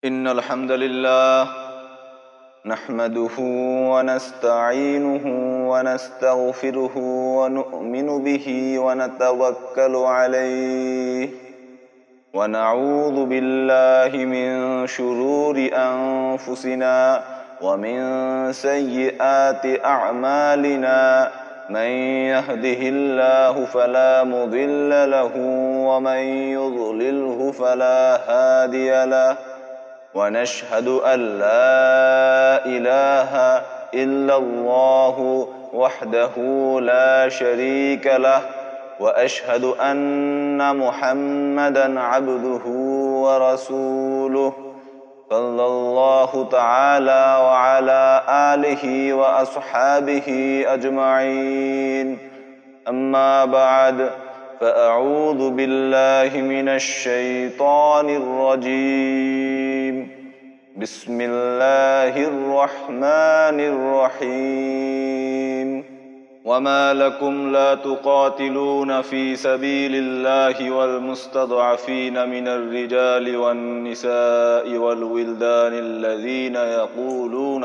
إن الحمد لله نحمده ونستعينه ونستغفره ونؤمن به ونتوكل عليه ونعوذ بالله من شرور أنفسنا ومن سيئات أعمالنا من يهده الله فلا مضل له ومن يضلله فلا هادي له ونشهد أن لا إله إلا الله وحده لا شريك له وأشهد أن محمدا عبده ورسوله صلى الله تعالى وعلى آله وأصحابه أجمعين أما بعد فأعوذ بالله من الشيطان الرجيم بسم الله الرحمن الرحيم وما لكم لا تقاتلون في سبيل الله والمستضعفين من الرجال والنساء والولدان الذين يقولون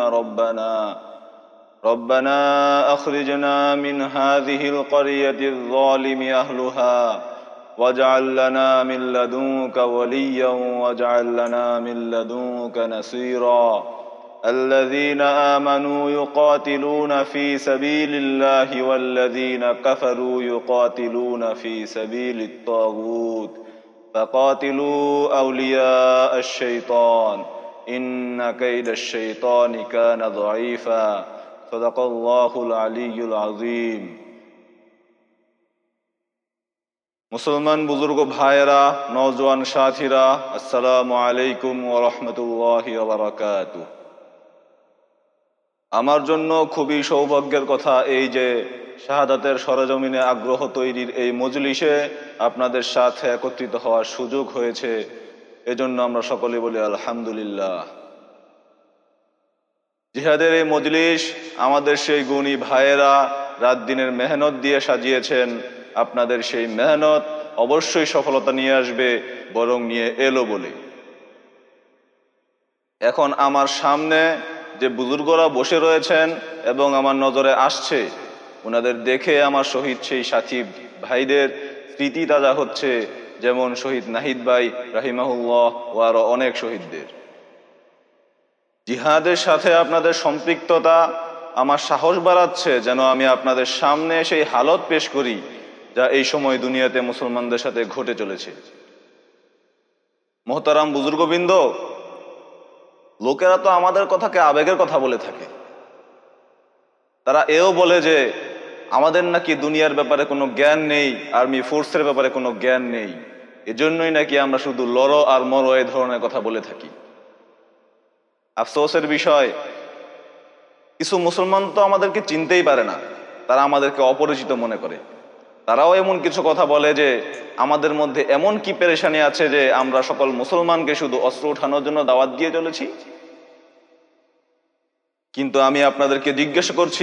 ربنا أخرجنا من هذه القرية الظالم أهلها واجعل لنا من لدنك وليا واجعل لنا من لدنك نصيرا الذين آمنوا يقاتلون في سبيل الله والذين كفروا يقاتلون في سبيل الطاغوت فقاتلوا أولياء الشيطان إن كيد الشيطان كان ضعيفا صدق الله العلي العظيم মুসলমান বুজুর্গ ভাইয়েরা, নওজোয়ান সাথীরা, আসসালামু আলাইকুম ওয়া রাহমাতুল্লাহি ওয়া বারাকাতুহু। আমার জন্য খুবই সৌভাগ্যের কথা এই যে শাহাদাতের সরজমিনে আগ্রহ তৈরির এই মজলিসে আপনাদের সাথে একত্রিত হওয়ার সুযোগ হয়েছে। এজন্য আমরা সকলে বলি আলহামদুলিল্লাহ। জিহাদের এই মজলিস আমাদের সেই গুণী ভাইয়েরা রাত দিনের মেহনত দিয়ে সাজিয়েছেন। আপনাদের সেই মেহনত অবশ্যই সফলতা নিয়ে আসবে, বরং নিয়ে এলো বলে। এখন আমার সামনে যে বুজুর্গরা বসে রয়েছেন এবং আমার নজরে আসছে, ওনাদের দেখে আমার শহীদ সেই সাথী ভাইদের স্মৃতি তাজা হচ্ছে, যেমন শহীদ নাহিদ ভাই রাহিমাহুল্লাহ ও আরো অনেক শহীদদের। জিহাদের সাথে আপনাদের সম্পৃক্ততা আমার সাহস বাড়াচ্ছে যেন আমি আপনাদের সামনে সেই হালত পেশ করি যা এই সময় দুনিয়াতে মুসলমানদের সাথে ঘটে চলেছে। মোহতারাম বুজুর্গবৃন্দ, লোকেরা তো আমাদের কথাকে আবেগের কথা বলে থাকে। তারা এও বলে যে আমাদের নাকি দুনিয়ার ব্যাপারে কোনো জ্ঞান নেই, আর্মি ফোর্সের ব্যাপারে কোনো জ্ঞান নেই, এজন্যই নাকি আমরা শুধু লড়ো আর মরো এই ধরনের কথা বলে থাকি। আফসোসের বিষয়, কিছু মুসলমান তো আমাদেরকে চিনতেই পারে না, তারা আমাদেরকে অপরিচিত মনে করে। তারাও এমন কিছু কথা বলে যে আমাদের মধ্যে এমন কি পেরেশানি আছে যে আমরা সকল মুসলমানকে শুধু অস্ত্র উঠানোর জন্য দাওয়াত দিয়ে চলেছি। কিন্তু আমি আপনাদেরকে জিজ্ঞাসা করছি,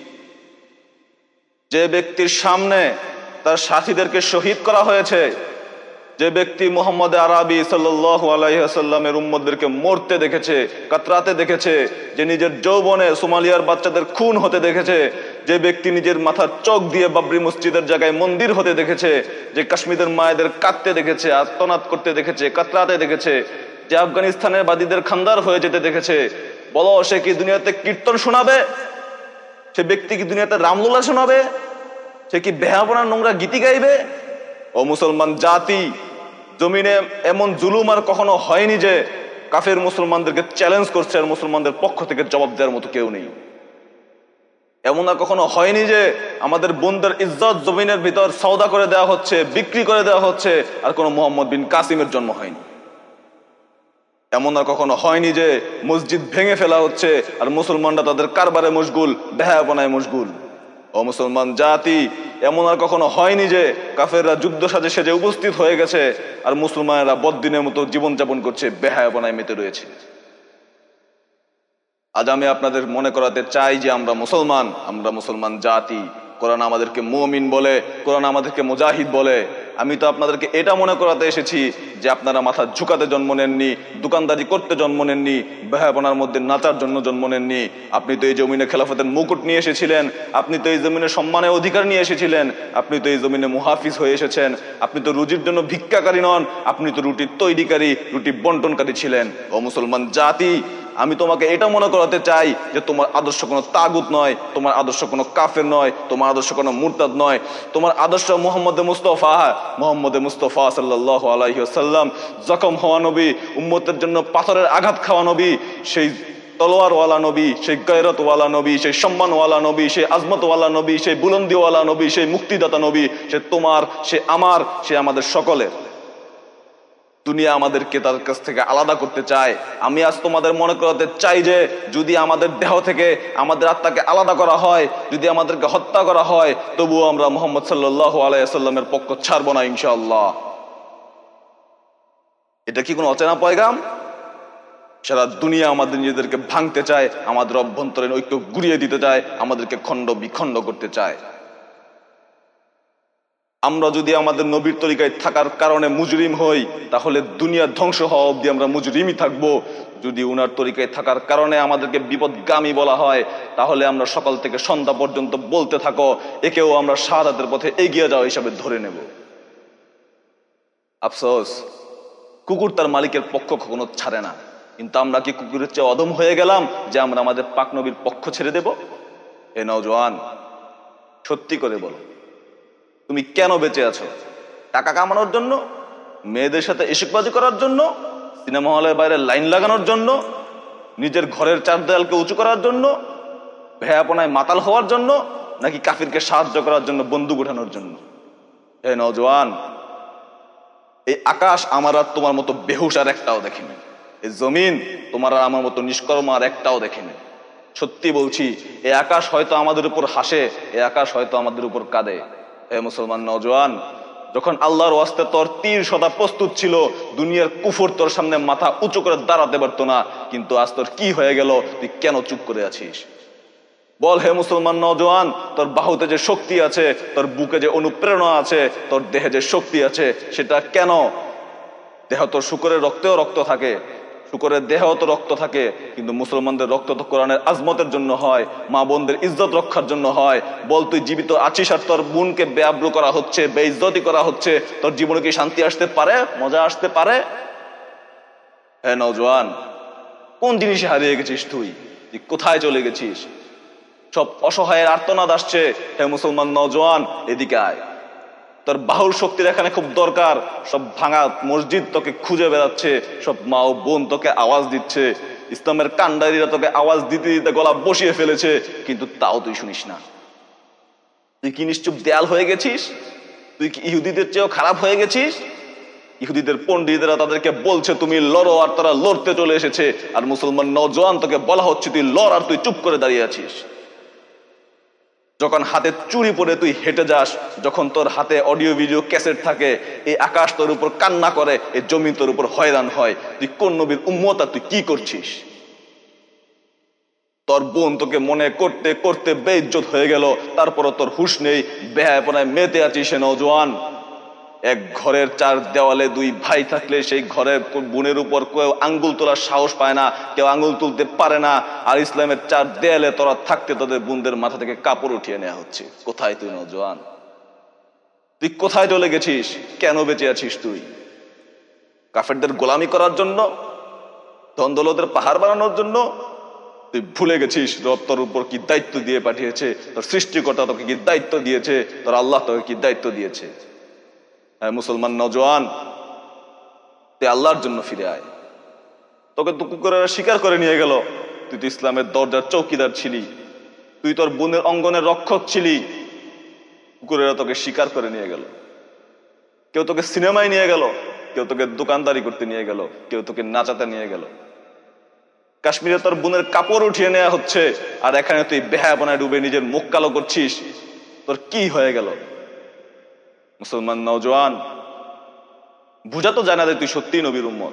যে ব্যক্তির সামনে তার সাথীদেরকে শহীদ করা হয়েছে, যে ব্যক্তি মুহাম্মদ আরবি সাল্লাল্লাহু আলাইহি ওয়াসাল্লামের উম্মতদেরকে মরতে দেখেছে, কাতরাতে দেখেছে, যে নিজের যৌবনে সোমালিয়ার বাচ্চাদের খুন হতে দেখেছে, যে ব্যক্তি নিজের মাথার চোখ দিয়ে বাবরি মসজিদের জায়গায় মন্দির হতে দেখেছে, যে কাশ্মীরের মায়েদের কাঁদতে দেখেছে, আর্তনাদ করতে দেখেছে, কাতরাতে দেখেছে, যে আফগানিস্তানের বাদীদের খান্দার হয়ে যেতে দেখেছে, বলো সে কি দুনিয়াতে কীর্তন শোনাবে? সে ব্যক্তি কি দুনিয়াতে রামলীলা শোনাবে? সে কি বেহাপনার নোংরা গীতি গাইবে? ও মুসলমান জাতি, জমিনে এমন জুলুম আর কখনো হয়নি যে কাফের মুসলমানদেরকে চ্যালেঞ্জ করছে আর মুসলমানদের পক্ষ থেকে জবাব দেওয়ার মতো কেউ নেই। এমন আর কখনো হয়নি যে আমাদের বোনদের ইজ্জত জমিনের ভিতর সওদা করে দেওয়া হচ্ছে, বিক্রি করে দেওয়া হচ্ছে, আর কোনো মোহাম্মদ বিন কাসিমের জন্ম হয়নি। এমন আর কখনো হয়নি যে মসজিদ ভেঙে ফেলা হচ্ছে আর মুসলমানরা তাদের কারবারে মশগুল, বেহায়াপনায় মশগুল। ও মুসলমান জাতি, এমন আর কখনো হয়নি যে কাফেররা যুদ্ধ সাজে সেজে উপস্থিত হয়ে গেছে আর মুসলমানেরা বদ্দিনের মতো জীবনযাপন করছে, বেহায়াপনায় মেতে রয়েছে। আজ আমি আপনাদের মনে করাতে চাই যে আমরা মুসলমান জাতি। কোরআন আমাদেরকে মুমিন বলে, কোরআন আমাদেরকে মুজাহিদ বলে। আমি তো আপনাদেরকে এটা মনে করাতে এসেছি যে আপনারা মাথা ঝুঁকাতে জন্ম নেননি, দোকানদারি করতে জন্ম নেননি, বেহায়াপনার মধ্যে নাচার জন্য জন্ম নেননি। আপনি তো এই জমিনে খেলাফতের মুকুট নিয়ে এসেছিলেন, আপনি তো এই জমিনে সম্মানের অধিকার নিয়ে এসেছিলেন, আপনি তো এই জমিনে মুহাফিজ হয়ে এসেছেন, আপনি তো রুজির জন্য ভিক্ষাকারী নন, আপনি তো রুটির তৈরিকারী, রুটি বন্টনকারী ছিলেন। ও মুসলমান জাতি, আমি তোমাকে এটা মনে করাতে চাই যে তোমার আদর্শ কোনো তাগুত নয়, তোমার আদর্শ কোনো কাফের নয়, তোমার আদর্শ কোনো মুরতাদ নয়। তোমার আদর্শ মোহাম্মদ মুস্তফা সাল্লাল্লাহু আলাইহি ওয়াসাল্লাম, জখম হওয়া নবী, উম্মতের জন্য পাথরের আঘাত খাওয়া নবী, সেই তলোয়ারওয়ালা নবী, সেই গায়রতওয়ালা নবী, সেই সম্মানওয়ালা নবী, সেই আজমতওয়ালা নবী, সেই বুলন্দিওয়ালা নবী, সেই মুক্তিদাতা নবী। সে তোমার, সে আমার, সে আমাদের সকলের। দুনিয়া আমাদেরকে তার কাছ থেকে আলাদা করতে চায়। আমি আজ তোমাদের মনে করাতে চাই যে যদি আমাদের দেহ থেকে আমাদের আত্মাকে আলাদা করা হয়, যদি আমাদেরকে হত্যা করা হয়, তবুও আমরা মুহাম্মদ সাল্লাল্লাহু আলাইহি ওয়াসাল্লামের পক্ষ ছাড়বো না ইনশাআল্লাহ। এটা কি কোনো অচেনা পয়গাম? সারা দুনিয়া আমাদের নিজেদেরকে ভাঙতে চায়, আমাদের অভ্যন্তরীণ ঐক্য গুড়িয়ে দিতে চায়, আমাদেরকে খণ্ড বিখণ্ড করতে চায়। আমরা যদি আমাদের নবীর তরিকায় থাকার কারণে মুজরিম হই, তাহলে দুনিয়া ধ্বংস হওয়া অবধি আমরা মুজরিমই থাকবো। যদি উনার তরিকায় থাকার কারণে আমাদেরকে বিপদগামী বলা হয়, তাহলে আমরা সকাল থেকে সন্ধ্যা পর্যন্ত বলতে থাকো, একেও আমরা শাহাদাতের পথে এগিয়ে যাওয়া হিসাবে ধরে নেব। আফসোস, কুকুর তার মালিকের পক্ষ কখনো ছাড়ে না। কিন্তু আমরা কি কুকুরের চেয়ে অদম হয়ে গেলাম যে আমরা আমাদের পাক নবীর পক্ষ ছেড়ে দেব? এ নওজোয়ান, সত্যি করে বলো, তুমি কেন বেঁচে আছো? টাকা কামানোর জন্য? মেয়েদের সাথে ইশকবাজি করার জন্য? সিনেমা হলের বাইরে লাইন লাগানোর জন্য? নিজের ঘরের চার দেয়ালকে উঁচু করার জন্য? ভেয়াপনায় মাতাল হওয়ার জন্য? নাকি কাফিরকে সাহায্য করার জন্য, বন্দুক উঠানোর জন্য? হে নওজোয়ান, এই আকাশ আমার আর তোমার মতো বেহুশ আর একটাও দেখেনি। এই জমিন তোমার আর আমার মতো নিষ্কর্ম আর একটাও দেখেনি। সত্যি বলছি, এই আকাশ হয়তো আমাদের উপর হাসে, এই আকাশ হয়তো আমাদের উপর কাঁদে। হে মুসলমান নওজোয়ান, যখন আল্লাহর ওয়াস্তে তোর তীর সদা প্রস্তুত ছিল, দুনিয়ার কুফর তোর সামনে মাথা উঁচু করে দাঁড়াতে পারতো না, কিন্তু আজ তোর কি হয়ে গেল? তুই কেন চুপ করে আছিস? বল হে মুসলমান নওজোয়ান, তোর বাহুতে যে শক্তি আছে, তোর বুকে যে অনুপ্রেরণা আছে, তোর দেহে যে শক্তি আছে, সেটা কেন? দেহ তোর শুকরের রক্তেও রক্ত থাকে, শুকরের দেহেও তো রক্ত থাকে, কিন্তু মুসলমানদের রক্ত তো কোরআনের আজমতের জন্য হয়, মা বোনদের ইজ্জত রক্ষার জন্য হয়। বল, তুই জীবিত আছিস আর তোর বোনকে বেআব্রু করা হচ্ছে, বেইজ্জতি করা হচ্ছে, তোর জীবনে কি শান্তি আসতে পারে? মজা আসতে পারে? হে নওজোয়ান, কোন জিনিসে হারিয়ে গেছিস তুই? তুই কোথায় চলে গেছিস? সব অসহায়ের আর্তনাদ আসছে। হে মুসলমান নওজোয়ান, এদিকে আয়। তোর বাহুর শক্তির এখানে খুব দরকার। সব ভাঙা মসজিদ তোকে খুঁজে বেড়াচ্ছে, সব মা ও বোন তোকে আওয়াজ দিচ্ছে, ইসলামের কান্ডারীরা তোকে আওয়াজ দিতে দিতে গলা বসিয়ে ফেলেছে, কিন্তু তাও তুই শুনিস না। তুই কি নিশ্চুপ দেয়াল হয়ে গেছিস? তুই কি ইহুদিদের চেয়েও খারাপ হয়ে গেছিস? ইহুদিদের পণ্ডিতরা তাদেরকে বলছে তুমি লড়ো, আর তারা লড়তে চলে এসেছে। আর মুসলমান নওজোয়ান, তোকে বলা হচ্ছে তুই লড়, আর তুই চুপ করে দাঁড়িয়ে আছিস। যখন হাতে চুরি পরে তুই হেঁটে যাস, যখন তোর হাতে অডিও ভিডিও ক্যাসেট থাকে, এই আকাশ তোর উপর কান্না করে, এই জমি তোর উপর হয়রান হয়। তুই কোন নবীর উম্মত আর তুই কি করছিস? তোর বোন তোকে মনে করতে করতে বেইজ্জত হয়ে গেল, তারপরও তোর হুঁশ নেই, বেহায়াপনায় মেতে আছিস। নওজোয়ান, এক ঘরের চার দেওয়ালে দুই ভাই থাকলে সেই ঘরের বোনের উপর কেউ আঙ্গুল তোলার সাহস পায় না, কেউ আঙ্গুল তুলতে পারে না। আর ইসলামের চার দেয়ালে তোরা থাকতে তোদের বোনদের মাথা থেকে কাপড় উঠিয়ে নেওয়া হচ্ছে। কোথায় তুই নওজোয়ান? তুই কোথায় চলে গেছিস? কেন বেঁচে আছিস তুই? কাফেরদের গোলামি করার জন্য? ধন দৌলতের পাহাড় বানানোর জন্য? তুই ভুলে গেছিস রব তোর উপর কি দায়িত্ব দিয়ে পাঠিয়েছে, তোর সৃষ্টিকর্তা তোকে কি দায়িত্ব দিয়েছে, তোর আল্লাহ তোকে কি দায়িত্ব দিয়েছে। মুসলমান নওজোয়ান, তুই আল্লাহর জন্য ফিরে আয়। তোকে তো কুকুরেরা শিকার করে নিয়ে গেল, তুই তো ইসলামের দরজার চৌকিদার ছিলি, তুই তোর বোনের অঙ্গনের রক্ষক ছিলি, কুকুরেরা তোকে শিকার করে নিয়ে গেল। কেউ তোকে সিনেমায় নিয়ে গেল, কেউ তোকে দোকানদারি করতে নিয়ে গেল, কেউ তোকে নাচাতে নিয়ে গেল। কাশ্মীরে তোর বোনের কাপড় উঠিয়ে নেওয়া হচ্ছে, আর এখানে তুই বেহায়াপনায় ডুবে নিজের মুখ কালো করছিস। তোর কি হয়ে গেল? মুসলমান নওজোয়ান, বুঝা তো জানা তুই সত্যি নবীর উম্মত।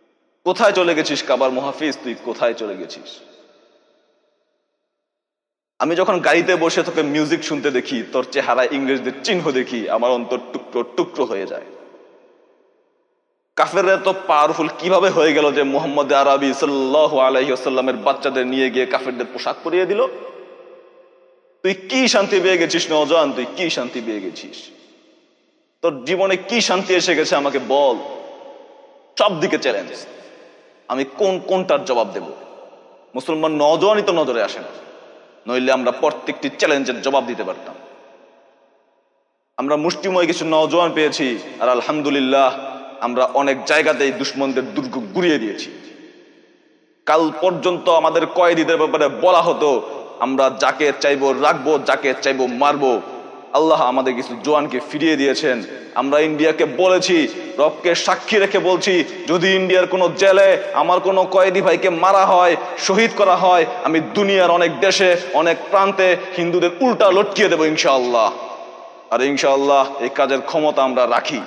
কোথায় চলে গেছিস কাবার মুহাফিজ? তুই কোথায় চলে গেছিস? আমি যখন গাড়িতে বসে তোকে মিউজিক শুনতে দেখি, তোর চেহারায় ইংরেজদের চিহ্ন দেখি, আমার অন্তর টুকরো টুকরো হয়ে যায়। কাফেররা তো পাওয়ারফুল কিভাবে হয়ে গেল যে মুহাম্মদ আরবি সাল্লাল্লাহু আলাইহি ওয়াসাল্লামের বাচ্চাদের নিয়ে গিয়ে কাফেরদের পোশাক পরিয়ে দিল? তুই কি শান্তি পেয়ে গেছিস নওজোয়ান? তুই কি শান্তি পেয়ে গেছিস? তোর জীবনে কি শান্তি এসে গেছে আমাকে বল। সব দিকে চ্যালেঞ্জ, আমি কোনটার জবাব দেব? মুসলমান নওজোয়ানই তো নজরে আসে না, নইলে আমরা প্রত্যেকটি চ্যালেঞ্জের জবাব দিতে পারতাম। আমরা মুষ্টিময় কিছু নওজোয়ান পেয়েছি, আর আলহামদুলিল্লাহ আমরা অনেক জায়গাতেই দুশ্মনদের দুর্গ গুড়িয়ে দিয়েছি। কাল পর্যন্ত আমাদের কয়েদিদের ব্যাপারে বলা হতো আমরা যাকে চাইবো রাখবো, যাকে চাইবো মারবো। আল্লাহ আমাদের কিছু জওয়ানকে ফিরিয়ে দিয়েছেন। আমরা ইন্ডিয়াকে বলেছি, রবকে সাক্ষী রেখে বলছি, যদি ইন্ডিয়ার কোনো জেলে আমার কোনো কয়েদি ভাইকে মারা হয়, শহীদ করা হয়, আমি দুনিয়ার অনেক দেশে অনেক প্রান্তে হিন্দুদের উল্টা লটকিয়ে দেবো ইনশাআল্লাহ। আর ইনশাআল্লাহ এই কাজের ক্ষমতা আমরা রাখি।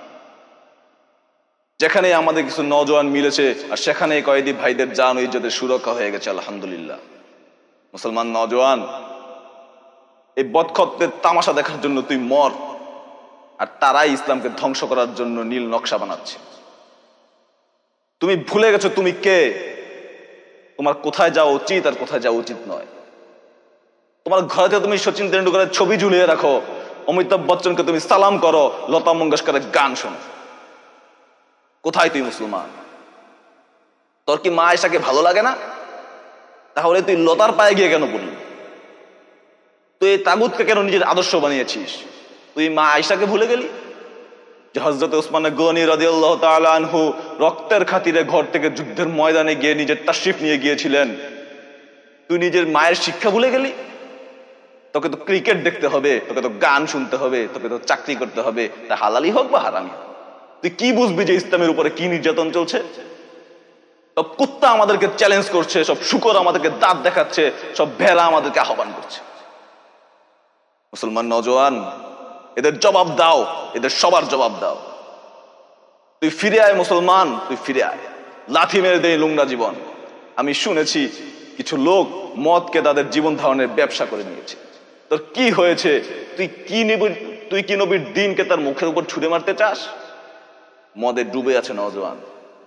যেখানে আমাদের কিছু নওজোয়ান মিলেছে, আর সেখানে কয়েদি ভাইদের জান ও ইজ্জতের সুরক্ষা হয়ে গেছে আলহামদুলিল্লাহ। মুসলমান নওজোয়ান, এই বদখতের তামাশা দেখার জন্য তুই মর, আর তারাই ইসলামকে ধ্বংস করার জন্য নীল নকশা বানাচ্ছে। তুমি ভুলে গেছো তুমি কে, তোমার কোথায় যাওয়া উচিত আর কোথায় যাওয়া উচিত নয়। তোমার ঘরেতে তুমি সচিন তেন্ডুলকরের ছবি ঝুলিয়ে রাখো, অমিতাভ বচ্চনকে তুমি সালাম করো, লতা মঙ্গেশকরের গান শোনো। কোথায় তুই মুসলমান? তোর কি মা আয়েশাকে ভালো লাগে না? তাহলে তুই লতার পায়ে গিয়ে কেন পড়লি? তুই এই তাগুতকে কেন নিজের আদর্শ বানিয়েছিস? তুই মা আয়েশাকে ভুলে গেলি যে হযরত উসমান গনি রাদিয়াল্লাহু তাআলা আনহু রক্তের খাতিরে ঘর থেকে যুদ্ধের ময়দানে গিয়ে নিজের তাশরিফ নিয়ে গিয়েছিলেন? তুই নিজের মায়ের শিক্ষা ভুলে গেলি? তোকে তো ক্রিকেট দেখতে হবে, তোকে তো গান শুনতে হবে, তোকে তো চাকরি করতে হবে, তা হালালি হোক বা হারামি। তুই কি বুঝবি যে ইসলামের উপরে কি নির্যাতন চলছে? সব কুত্তা আমাদেরকে চ্যালেঞ্জ করছে, সব শুকর আমাদেরকে দাঁত দেখাচ্ছে, সব ভেড়া আমাদেরকে আহ্বান করছে। মুসলমান নওজোয়ান, এদের জবাব দাও, এদের সবার জবাব দাও। তুই ফিরে আয় মুসলমান, তুই ফিরে আয়। লাথি মেরে দেয় লুংরা জীবন। আমি শুনেছি কিছু লোক মদকে তাদের জীবন ধারণের ব্যবসা করে নিয়েছে। তোর কি হয়েছে? তুই কি নবীর দিনকে তার মুখের উপর ছুঁড়ে মারতে চাস? মদে ডুবে আছে নওজোয়ান।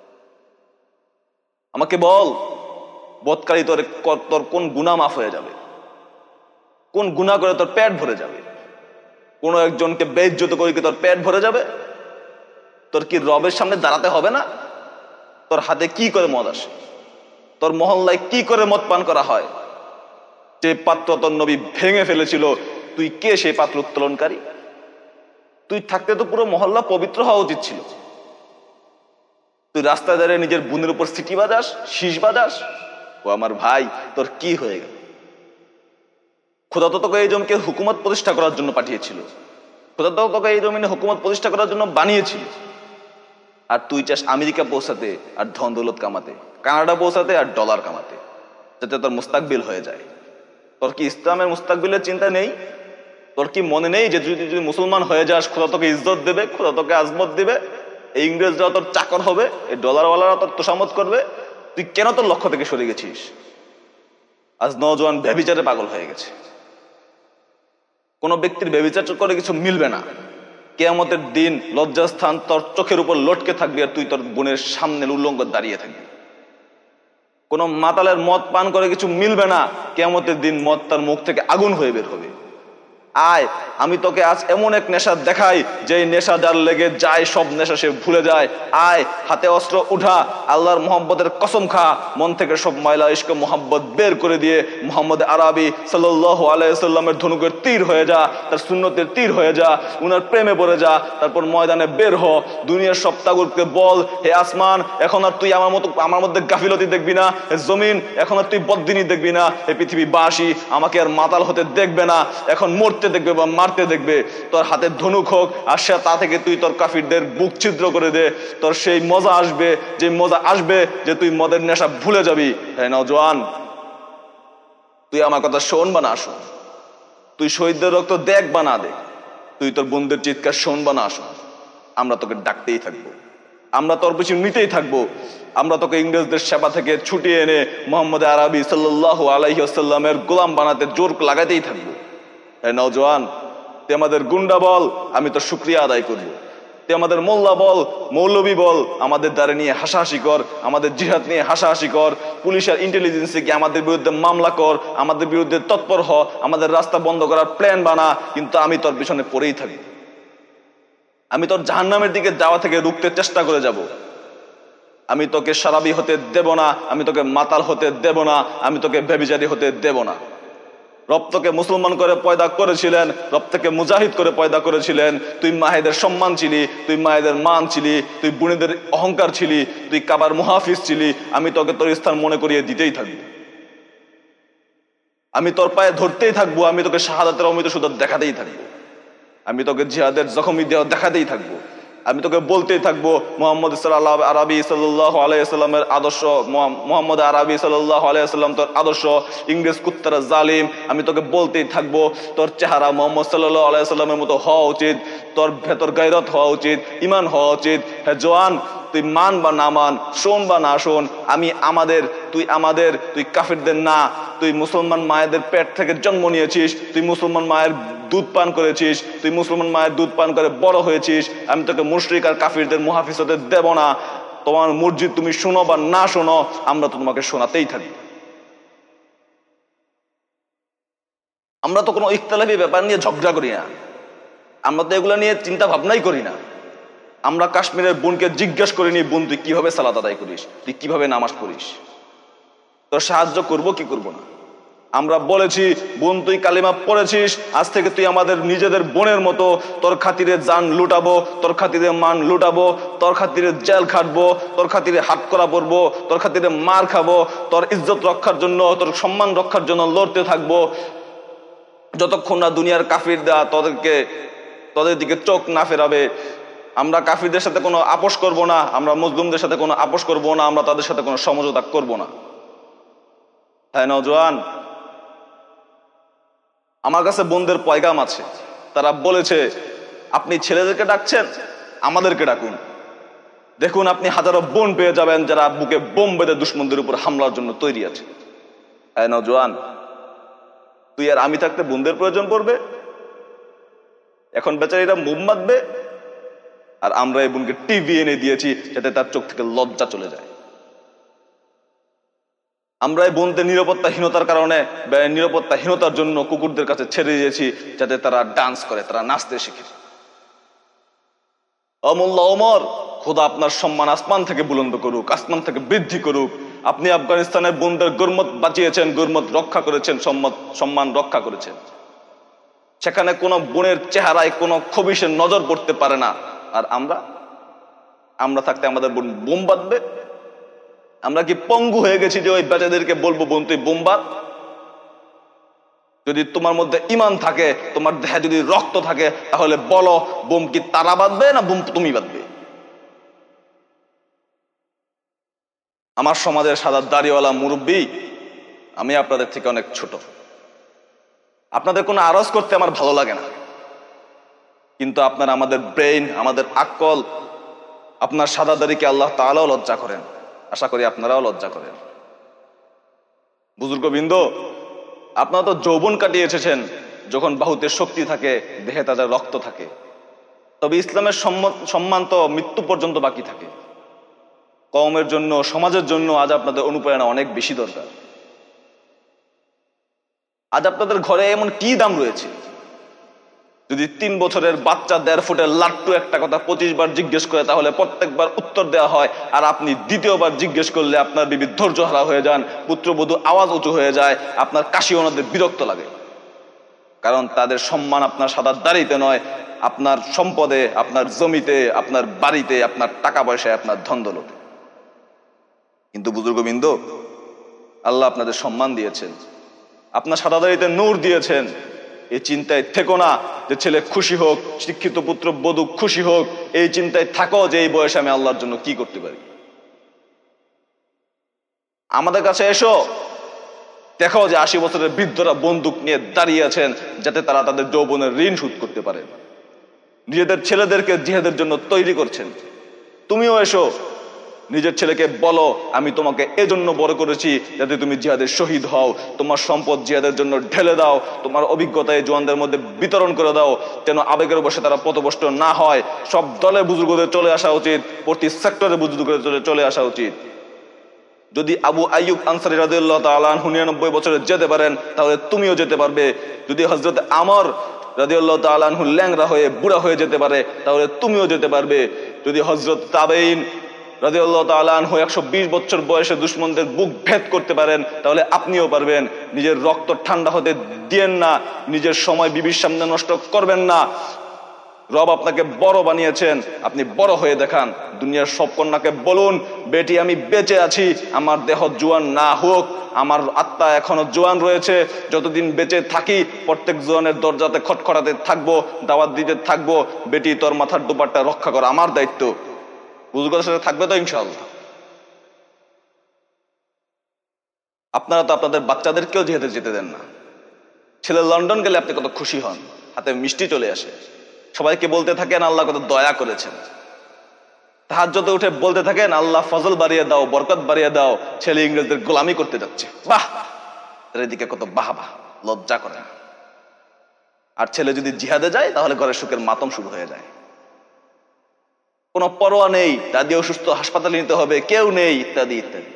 আমাকে বল, বদকারী তোর কোন গুনাহ মাফ হয়ে যাবে? কোন গুনাহ করে তোর পেট ভরে যাবে? কোন একজনকে বেইজ্জত করে কি তোর পেট ভরে যাবে? তোর কি রবের সামনে দাঁড়াতে হবে না? তোর হাতে কি করে মদ আসে? তোর মহল্লায় কি করে মদ পান করা হয়? যে পাত্র তোর নবী ভেঙে ফেলেছিল, তুই কে সেই পাত্র উত্তোলনকারী? তুই থাকতে তো পুরো মহল্লা পবিত্র হওয়া উচিত ছিল। তুই রাস্তায় দাঁড়িয়ে নিজের বোনের উপর সিটি বাজাস, শীষ বাজাস। ও আমার ভাই, তোর কি হয়ে গেল? খোদা তো তোকে এই জমিকে হুকুমত প্রতিষ্ঠা করার জন্য পাঠিয়েছিল। খোদা তো তোকে এই জমিনে হুকুমত প্রতিষ্ঠা করার জন্য বানিয়েছিল। আর তুই চাস আমেরিকা পৌঁছাতে আর ধন দৌলত কামাতে, কানাডা পৌঁছাতে আর ডলার কামাতে, যাতে তোর মুস্তাকবিল হয়ে যায়। তোর কি ইসলামের মুস্তাকবিলের চিন্তা নেই? তোর কি মনে নেই যে যদি মুসলমান হয়ে যাস, খোদা তোকে ইজ্জত দেবে, খোদা তোকে আজমত দেবে, এই ইংরেজরা তোর চাকর হবে, এই ডলারওয়ালারা তোর তোষামত করবে? তুই কেন তোর লক্ষ্য থেকে সরে গেছিস? আজ নওজোয়ান ব্যভিচারে পাগল হয়ে গেছে। কোন ব্যক্তির ব্যভিচার করে কিছু মিলবে না। কিয়ামতের দিন লজ্জাস্থান তোর চোখের উপর লটকে থাকবি, আর তুই তোর বোনের সামনে উল্লঙ্গ দাঁড়িয়ে থাকবি। কোন মাতালের মদ পান করে কিছু মিলবে না। কিয়ামতের দিন মদ তার মুখ থেকে আগুন হয়ে বের হবে। আয়, আমি তোকে আজ এমন এক নেশা দেখাই, যে নেশা যার লেগে যায় সব নেশা সে ভুলে যায়। আয়, হাতে অস্ত্র উঠা, আল্লাহর মোহাম্মদের কসম খা, মন থেকে সব ময়লা ইশক মোহাম্মদ বের করে দিয়ে মুহাম্মদ আরবি সাল্লাল্লাহু আলাইহি সাল্লামের ধনুকের তীর হয়ে যা, তার সুন্নতের তীর হয়ে যা, উনার প্রেমে পড়ে যা। তারপর ময়দানে বের হ, দুনিয়ার সব তাগুতকে বল, হে আসমান, এখন আর তুই আমার মধ্যে গাফিলতি দেখবি না। হে জমিন, এখন আর তুই বদ্দিনী দেখবি না। হে পৃথিবীবাসী, আমাকে আর মাতাল হতে দেখবে না, এখন মরতে দেখবে বা মারতে দেখবে। তোর হাতে ধনুক হোক, আর সে তা থেকে তুই তোর কাফিরদের বুক ছিদ্র করে দে। তোর সেই মজা আসবে, যে মজা আসবে যে তুই মদের নেশা ভুলে যাবি। হ্যাঁ নওজোয়ান, তুই আমার কথা শোন বা না শোন, তুই শহীদদের রক্ত দেখ বা না দেখ, তুই তোর বন্ধুদের চিৎকার শোন বা না শোন, আমরা তোকে ডাকতেই থাকবো। আমরা তোর পিছু নিতেই থাকবো। আমরা তোকে ইংরেজদের সেবা থেকে ছুটিয়ে এনে মোহাম্মদ আরবি সাল্লাল্লাহু আলাইহি ওয়াসাল্লামের গোলাম বানাতে জোর লাগাতেই থাকবো। হে নওজোয়ান, তুই আমাদের গুন্ডা বল, আমি তোর শুকরিয়া আদায় করবো। তুই আমাদের মোল্লা বল, মৌলবী বল, আমাদের দ্বারে নিয়ে হাসাহাসি কর, আমাদের জিহাদ নিয়ে হাসাহাসি কর, পুলিশের ইন্টেলিজেন্সে কি আমাদের বিরুদ্ধে মামলা কর, আমাদের বিরুদ্ধে তৎপর হ, আমাদের রাস্তা বন্ধ করার প্ল্যান বানা, কিন্তু আমি তোর পিছনে পড়েই থাকবো। আমি তোর জাহান্নামের দিকে যাওয়া থেকে রুখতে চেষ্টা করে যাব। আমি তোকে সারাবি হতে দেব না, আমি তোকে মাতাল হতে দেব না, আমি তোকে ব্যভিচারী হতে দেব না। রব তোকে মুসলমান করে পয়দা করেছিলেন, রব তোকে মুজাহিদ করে পয়দা করেছিলেন। তুই মায়েদের সম্মান ছিলি, তুই মায়েদের মান ছিলি, তুই বুনেদের অহংকার ছিলি, তুই কাবার মুহাফিজ ছিলি। আমি তোকে তোর স্থান মনে করিয়ে দিতেই থাকবো, আমি তোর পায়ে ধরতেই থাকবো, আমি তোকে শাহাদাতের অমৃত সুদর দেখাতেই থাকবো, আমি তোকে জিহাদের জখমি দেহ দেখাতেই থাকবো। আমি তোকে বলতেই থাকবো মোহাম্মদ আরবি সাল্লাল্লাহু আলাইহি সাল্লামের আদর্শ, মোহাম্মদ আরবি সাল্লাল্লাহু আলাইহি সাল্লাম তোর আদর্শ, ইংরেজ কুত্তারা জালিম। আমি তোকে বলতেই থাকবো তোর চেহারা মোহাম্মদ সাল্লাল্লাহু আলাইহি সাল্লামের মতো হওয়া উচিত, তোর ভেতর গায়রত হওয়া উচিত, ঈমান হওয়া উচিত। হ্যাঁ জওয়ান, তুই মান বা না মান, শোন বা না শোন, আমি আমাদের, তুই আমাদের, তুই কাফিরদের না। তুই মুসলমান মায়েদের পেট থেকে জন্ম নিয়েছিস, তুই মুসলমান মায়ের দুধ পান করেছিস, তুই মুসলমান মায়ের দুধ পান করে বড় হয়েছিস। আমি তোকে মুশরিক আর কাফিরদের মুহাফিজ হতে দেব না। তোমার মসজিদ তুমি শোনো বা না শোনো, আমরা তো তোমাকে শোনাতেই থাকি। আমরা তো কোনো ইখতিলাফি ব্যাপার নিয়ে ঝগড়া করি না, আমরা তো এগুলো নিয়ে চিন্তা ভাবনাই করি না। আমরা কাশ্মীরের বোনকে জিজ্ঞেস করিনি, বোন তুই কিভাবে সালাত আদায় করিস, তুই কিভাবে নামাজ পড়িস, তোর সাহায্য করবো কি করবো না। আমরা বলেছি বোন তুই কালিমা পড়েছিস, আজ থেকে তুই আমাদের নিজেদের বোনের মতো, তোর খাতিরে জান লুটাবো, তোর খাতিরে মান লুটাবো, তোর খাতিরে জেল খাটবো, তোর খাতিরে হাত করা পড়বো, তোর খাতিরে মার খাবো, তোর ইজ্জত রক্ষার জন্য, তোর সম্মান রক্ষার জন্য লড়তে থাকবো, যতক্ষণ না দুনিয়ার কাফিররা তোদের দিকে চোখ না ফেরাবে। আমরা কাফিরদের সাথে কোনো আপোষ করব না, আমরা মুসলিমদের সাথে কোনো আপোষ করব না, আমরা তাদের সাথে কোনো সমঝোতা করব না। হ্যাঁ নওজোয়ান, আমার কাছে বোনদের পয়গাম আছে, তারা বলেছে আপনি ছেলেদেরকে ডাকছেন, আমাদেরকে ডাকুন। দেখুন আপনি হাজারো বোন পেয়ে যাবেন যারা বুকে বোম বেঁধে দুশ্মনদের উপর হামলার জন্য তৈরি আছে। হ্যাঁ নওজোয়ান, তুই আর আমি থাকতে বোনদের প্রয়োজন পড়বে? এখন বেচারীরা বোম বাঁধবে, আর আমরা এই বোনকে টিভি এনে দিয়েছি যাতে তার চোখ থেকে লজ্জা চলে যায়। আমরা এই বোনদের নিরাপত্তাহীনতার কারণে, নিরাপত্তাহীনতার জন্য কুকুরদের কাছে ছেড়ে দিয়েছি যাতে তারা ডান্স করে, তারা নাচতে শিখে। অমুল্লা ওমর, খোদা আপনার সম্মান আসমান থেকে বুলন্দ করুক, আসমান থেকে বৃদ্ধি করুক। আপনি আফগানিস্তানের বোনদের গুরমত বাঁচিয়েছেন, গুরমত রক্ষা করেছেন, সম্মান রক্ষা করেছেন। সেখানে কোনো বোনের চেহারায় কোনো খবিশের নজর পড়তে পারে না। আর আমরা থাকতে আমাদের বোন বোম বাঁধবে? আমরা কি পঙ্গু হয়ে গেছি যে ওই বেচাদেরকে বলবো বোন তুই বোম বাঁধ? যদি তোমার মধ্যে ঈমান থাকে, তোমার দেহে যদি রক্ত থাকে, তাহলে বলো বোম কি তারা বাঁধবে না বোম তুমি বাঁধবে? আমার সমাজের সাদা দাড়িওয়ালা মুরব্বী, আমি আপনাদের থেকে অনেক ছোট, আপনাদের কোনো আরজ করতে আমার ভালো লাগে না, কিন্তু আপনারা আমাদের ব্রেইন, আমাদের আকল, আপনার সাদা দাড়িকে আল্লাহ তাআলাও লজ্জা করেন, আশা করি আপনারাও লজ্জা করেন। বুজুর্গবৃন্দ, আপনারা তো যৌবন কাটিয়ে এসেছেন, যখন বাহুতে শক্তি থাকে, দেহে তাদের রক্ত থাকে। তবে ইসলামের সম্মান তো মৃত্যু পর্যন্ত বাকি থাকে। কওমের জন্য, সমাজের জন্য আজ আপনাদের অনুপ্রেরণা অনেক বেশি দরকার। আজ আপনাদের ঘরে এমন কি দাম রয়েছে? যদি 3 বছরের বাচ্চা 1.5 ফুটের লাট্টু একটা কথা 25 বার জিজ্ঞেস করে, তাহলে প্রত্যেকবার উত্তর দেওয়া হয়, আর আপনি দ্বিতীয়বার জিজ্ঞেস করলে আপনার বিবি ধৈর্যহারা হয়ে যান, পুত্রবধূ আওয়াজ উঁচু হয়ে যায়, আপনার কাশি ওনাদের বিরক্ত লাগে। কারণ তাদের সম্মান আপনার সাদা দাড়িতে নয়, আপনার সম্পদে, আপনার জমিতে, আপনার বাড়িতে, আপনার টাকা পয়সায়, আপনার ধন দৌলতে। কিন্তু বুজুর্গবৃন্দ, আল্লাহ আপনাদের সম্মান দিয়েছেন, আপনার সাদা দাড়িতে নূর দিয়েছেন। এই চিন্তায় থেকো না যে ছেলে খুশি হোক, শিক্ষিত পুত্র বধূ খুশি হোক। এই চিন্তায় থাকো যে এই বয়সে আমি আল্লাহর জন্য কি করতে পারি। আমাদের কাছে এসো, দেখো যে 80 বছরের বৃদ্ধরা বন্দুক নিয়ে দাঁড়িয়ে আছেন, যাতে তারা তাদের যৌবনের ঋণ শোধ করতে পারে। নিজেদের ছেলেদেরকে জিহাদের জন্য তৈরি করছেন। তুমিও এসো, নিজের ছেলেকে বলো আমি তোমাকে এজন্য বড় করেছি যাতে তুমি জিহাদের শহীদ হও, তোমার সম্পদ জিহাদের জন্য ঢেলে দাও, তোমার অভিজ্ঞতা এই জওয়ানদের মধ্যে বিতরণ করে দাও, যেন আবেগের বসে তারা পথভ্রষ্ট না হয়। সব দলে বুজুর্গদের চলে আসা উচিত, প্রতি সেক্টরে বুজুর্গদের চলে আসা উচিত। যদি আবু আইয়ুব আনসারী রাদিয়াল্লাহু তাআলা আনহু 99 বছরে যেতে পারেন, তাহলে তুমিও যেতে পারবে। যদি হযরত আমর রাদিয়াল্লাহু তাআলা আনহু ল্যাংড়া হয়ে বুড়া হয়ে যেতে পারে, তাহলে তুমিও যেতে পারবে। যদি হযরত তাবেঈন রাদিয়াল্লাহু তাআলা আনহু 120 বছর বয়সে দুশমনদের বুক ভেদ করতে পারেন, তাহলে আপনিও পারবেন। নিজের রক্ত ঠান্ডা হতে দিয়েন না, নিজের সময় বিবির সামনে নষ্ট করবেন না। রব আপনাকে বড় বানিয়েছেন, আপনি বড় হয়ে দেখান। দুনিয়ার সব কন্যাকে বলুন, বেটি আমি বেঁচে আছি, আমার দেহ জোয়ান না হোক, আমার আত্মা এখনো জোয়ান রয়েছে। যতদিন বেঁচে থাকি প্রত্যেক জোয়ানের দরজাতে খটখটাতে থাকবো, দাওয়াত দিতে থাকবো, বেটি তোর মাথার দুপাট্টা রক্ষা করা আমার দায়িত্ব। বুজুর্গদের সাথে থাকবে তো ইনশাআল্লাহ। আপনারা তো আপনাদের বাচ্চাদেরকেও জিহাদে যেতে দেন না। ছেলে লন্ডন গেলে আপনি কত খুশি হন, হাতে মিষ্টি চলে আসে, সবাইকে বলতে থাকেন আল্লাহ কত দয়া করেছেন। তাহাজ্জুদে উঠে বলতে থাকেন আল্লাহ ফজল বাড়িয়ে দাও, বরকত বাড়িয়ে দাও। ছেলে ইংরেজদের গোলামি করতে যাচ্ছে, বাহ! তার এদিকে কত বাহ বাহ, লজ্জা করে না। আর ছেলে যদি জিহাদে যায় তাহলে ঘরের সুখের মাতম শুরু হয়ে যায়। কোনো পরোয়া নেই, দাদি অসুস্থ, হাসপাতালে নিতে হবে, কেউ নেই, ইত্যাদি ইত্যাদি।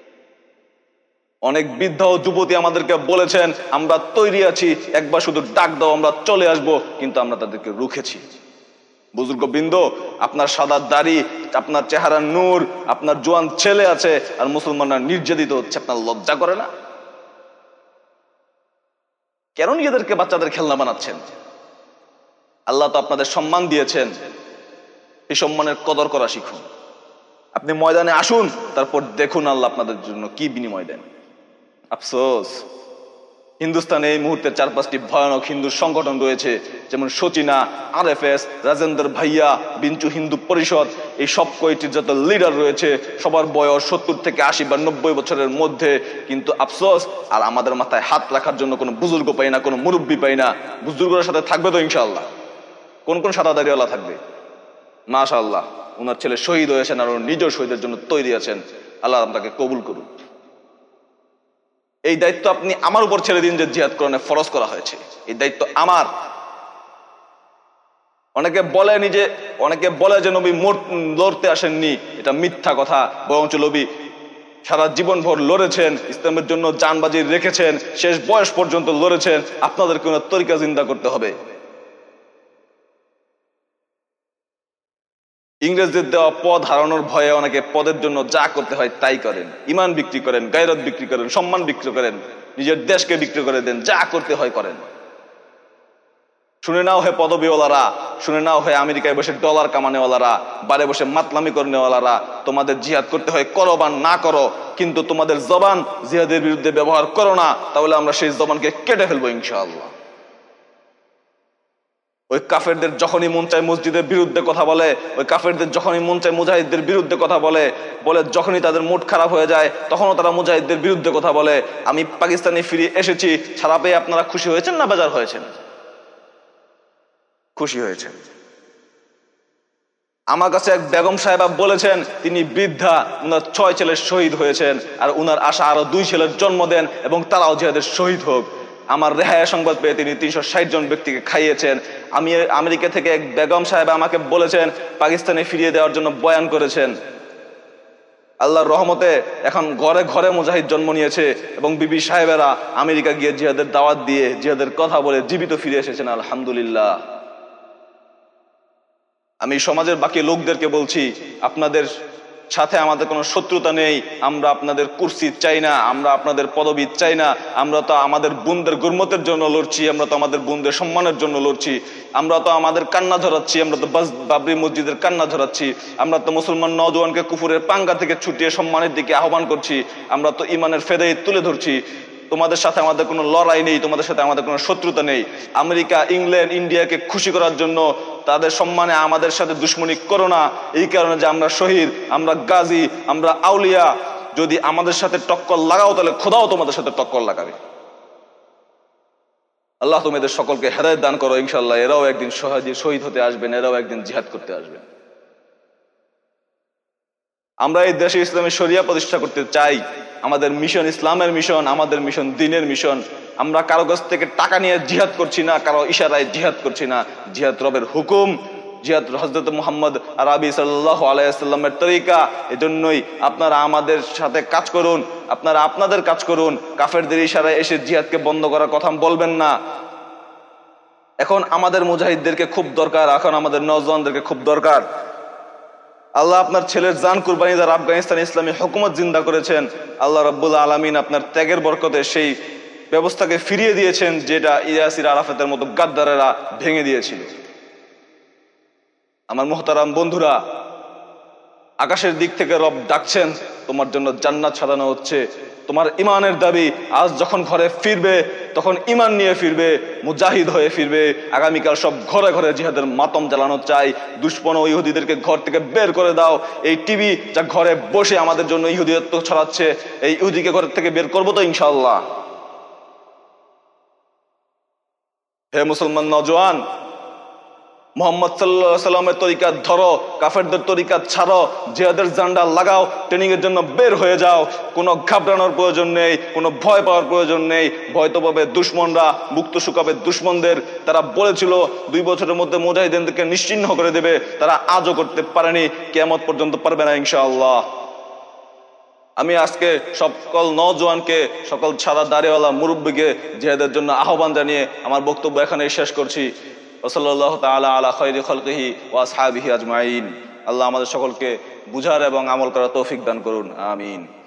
অনেক বৃদ্ধ ও যুবতী আমাদেরকে বলেছেন আমরা তৈরি আছি, একবার শুধু ডাক দাও আমরা চলে আসব, কিন্তু আমরা তাদেরকে রুখেছি। বুজুর্গ বৃন্দ, আপনার সাদা দাড়ি, আপনার চেহারা নূর, আপনার জোয়ান ছেলে আছে, আর মুসলমানরা নির্যাতিত হচ্ছে, আপনার লজ্জা করে না? কেন নিজেদেরকে বাচ্চাদের খেলনা বানাচ্ছেন? আল্লাহ তো আপনাদের সম্মান দিয়েছেন, এই সম্মানের কদর করা শিখুন। আপনি ময়দানে আসুন, তারপর দেখুন আল্লাহ আপনাদের জন্য কি বিনিময় দেন। আফসোস, হিন্দুস্তানে এই মুহূর্তে 4-5টি ভয়ানক হিন্দু সংগঠন রয়েছে, যেমন সচিনা, আরএফএস, রাজেন্দ্র ভাইয়া, বিঞ্চু হিন্দু পরিষদ। এই সব কয়টির যত লিডার রয়েছে সবার বয়স 70 থেকে 80 বা 90 বছরের মধ্যে। কিন্তু আফসোস, আর আমাদের মাথায় হাত রাখার জন্য কোনো বুজুর্গ পাই না, কোনো মুরব্বী পাই না। বুজুর্গের সাথে থাকবে তো ইনশাআল্লাহ। কোন কোন সাদা দাড়িওয়ালা থাকবে? মাশাআল্লাহ, ওনার ছেলে শহীদ হয়েছেন আর ওর নিজের শহীদের জন্য তৈরি আছেন। আল্লাহ আপনাকে কবুল করুন। এই দায়িত্ব আপনি আমার উপর ছেড়ে দিন যে জিহাদ কোরআনে ফরজ করা হয়েছে, এই দায়িত্ব আমার। অনেকে বলে যে নবী লড়তে আসেননি, এটা মিথ্যা কথা। বরঞ্চ নবী সারা জীবন ভর লড়েছেন, ইসলামের জন্য জানবাজি রেখেছেন, শেষ বয়স পর্যন্ত লড়েছেন। আপনাদেরকে ওনার তরিকা জিন্দা করতে হবে। ইংরেজদের দেওয়া পদ হারানোর ভয়ে অনেকে পদের জন্য যা করতে হয় তাই করেন। ইমান বিক্রি করেন, গায়রত বিক্রি করেন, সম্মান বিক্রি করেন, নিজের দেশকে বিক্রি করে দেন, যা করতে হয় করেন। শুনে নাও হে পদবীওয়ালারা, শুনে নাও হে আমেরিকায় বসে ডলার কামানেওয়ালারা, বারে বসে মাতলামি করনেওয়ালারা, তোমাদের জিহাদ করতে হয় করো বা না করো, কিন্তু তোমাদের জবান জিহাদের বিরুদ্ধে ব্যবহার করো না, তাহলে আমরা সেই জবানকে কেটে ফেলবো ইনশাআল্লাহ। ওই কাফেরদের যখনই মন চায় মসজিদের বিরুদ্ধে কথা বলে, ওই কাফেরদের যখনই মন চায় মুজাহিদদের বিরুদ্ধে কথা বলে, যখনই তাদের মুড খারাপ হয়ে যায় তখনও তারা মুজাহিদদের বিরুদ্ধে কথা বলে। আমি পাকিস্তানে ফিরে এসেছি, ছাড়া পেয়ে আপনারা খুশি হয়েছেন না বেজার হয়েছেন? খুশি হয়েছেন। আমার কাছে এক বেগম সাহেবা বলেছেন তিনি বৃদ্ধা, উনার 6 ছেলে শহীদ হয়েছেন, আর উনার আশা আরো 2 ছেলের জন্ম দেন এবং তারাও জিহাদের শহীদ হোক। আমার রেহাই সংবাদ পেয়ে তিনি 360 জন ব্যক্তিকে খাইয়েছেন। আমি আমেরিকা থেকে এক বেগম সাহেব আমাকে বলেছেন পাকিস্তানে ফিরিয়ে দেওয়ার জন্য বয়ান করেছেন। আল্লাহর রহমতে এখন ঘরে ঘরে মুজাহিদ জন্ম নিয়েছে এবং বিবি সাহেবেরা আমেরিকা গিয়ে জিহাদের দাওয়াত দিয়ে জিহাদের কথা বলে জীবিত ফিরে এসেছেন, আলহামদুলিল্লাহ। আমি সমাজের বাকি লোকদেরকে বলছি, আপনাদের সাথে আমাদের কোনো শত্রুতা নেই। আমরা আপনাদের কুরসি চাই না, আমরা আপনাদের পদবি চাই না। আমরা তো আমাদের বোনদের গুরমতের জন্য লড়ছি, আমরা তো আমাদের বোনদের সম্মানের জন্য লড়ছি, আমরা তো আমাদের কান্না ঝরাচ্ছি, আমরা তো বাবরি মসজিদের কান্না ঝরাচ্ছি, আমরা তো মুসলমান নওজওয়ানকে কুফুরের পাঙ্গা থেকে ছুটিয়ে সম্মানের দিকে আহ্বান করছি, আমরা তো ইমানের ফেদাই তুলে ধরছি। তোমাদের সাথে আমাদের কোনো লড়াই নেই, তোমাদের সাথে আমাদের কোনো শত্রুতা নেই। আমেরিকা, ইংল্যান্ড, ইন্ডিয়াকে খুশি করার জন্য তাদের সম্মানে আমাদের সাথে দুশ্মনী করো না, এই কারণে যে আমরা শহীদ, আমরা গাজী, আমরা আউলিয়া। যদি আমাদের সাথে টক্কর লাগাও তাহলে খোদাও তোমাদের সাথে টক্কর লাগাবে। আল্লাহ তুমি এদের সকলকে হেদায়েত দান করো ইনশাআল্লাহ। এরাও একদিন শহীদ হতে আসবেন, এরাও একদিন জিহাদ করতে আসবেন। আমরা এই দেশে ইসলামী শরিয়া প্রতিষ্ঠা করতে চাই। আমাদের মিশন ইসলামের মিশন, আমাদের মিশন দ্বীনের মিশন। আমরা কারো কাছ থেকে টাকা নিয়ে জিহাদ করছি না, কারো ইশারায় জিহাদ করছি না। জিহাদ রবের হুকুম, জিহাদ হযরত মুহাম্মদ আরবি সাল্লাল্লাহু আলাইহি ওয়াসাল্লামের তরিকা। এজন্যই আপনারা আমাদের সাথে কাজ করুন, আপনারা আপনাদের কাজ করুন। কাফেরদের ইশারায় এসে জিহাদকে বন্ধ করার কথা বলবেন না। এখন আমাদের মুজাহিদদেরকে খুব দরকার, এখন আমাদের নওজওয়ানদেরকে খুব দরকার। আল্লাহ আপনার ছেলের জান কুরবানি দ্বারা আফগানিস্তান ইসলামী হুকুমত জিন্দা করেছেন। আল্লাহ রাব্বুল আলামিন আপনার ত্যাগের বরকতে সেই ব্যবস্থাকে ফিরিয়ে দিয়েছেন, যেটা ইয়াসির আরাফাতের মতো গাদ্দারেরা ভেঙে দিয়েছিল। আমার মুহতারাম বন্ধুরা, আকাশের দিক থেকে রব ডাকছেন, তোমার জন্য জান্নাত সাজানো হচ্ছে। তোমার ইমানের দাবি আজ যখন ঘরে ফিরবে তখন ইমান নিয়ে ফিরবে, মুজাহিদ হয়ে ফিরবে। আগামীকাল সব ঘরে ঘরে জিহাদের মাতম জ্বালানো চাই। দুশমন ও ইহুদিদেরকে ঘর থেকে বের করে দাও। এই টিভি যা ঘরে বসে আমাদের জন্য ইহুদিত্ব ছড়াচ্ছে, এই ইহুদিকে ঘর থেকে বের করবো তো ইনশাআল্লাহ। হে মুসলমান নওজওয়ান, মুহাম্মদ সাল্লাল্লাহু আলাইহি সাল্লামের তরিকা ধরো, কাফেরদের তরিকা ছাড়ো, জিহাদের ঝান্ডা লাগাও, ট্রেনিং এর জন্য বের হয়ে যাও। কোনো ঘাবড়ানোর প্রয়োজন নেই, কোনো ভয় পাওয়ার প্রয়োজন নেই। ভয় তো পাবে দুশমনরা, মুক্ত শুকাবে দুশমনদের। তারা বলেছিল 2 বছরের মধ্যে মুজাহিদিনদেরকে নিশ্চিহ্ন করে দেবে, তারা আজও করতে পারেনি, কিয়ামত পর্যন্ত পারবে না ইনশাআল্লাহ। আমি আজকে সকল নওজওয়ানকে, সকল সাদা দাড়িওয়ালা মুরব্বীকে জিহাদের জন্য আহ্বান জানিয়ে আমার বক্তব্য এখানে শেষ করছি। ওয়াসাল্লাল্লাহু তাআলা আলা খায়রি খালকিহি ওয়া আসহাবিহি আজমাইন। আল্লাহ আমাদের সকলকে বুঝার এবং আমল করার তৌফিক দান করুন, আমিন।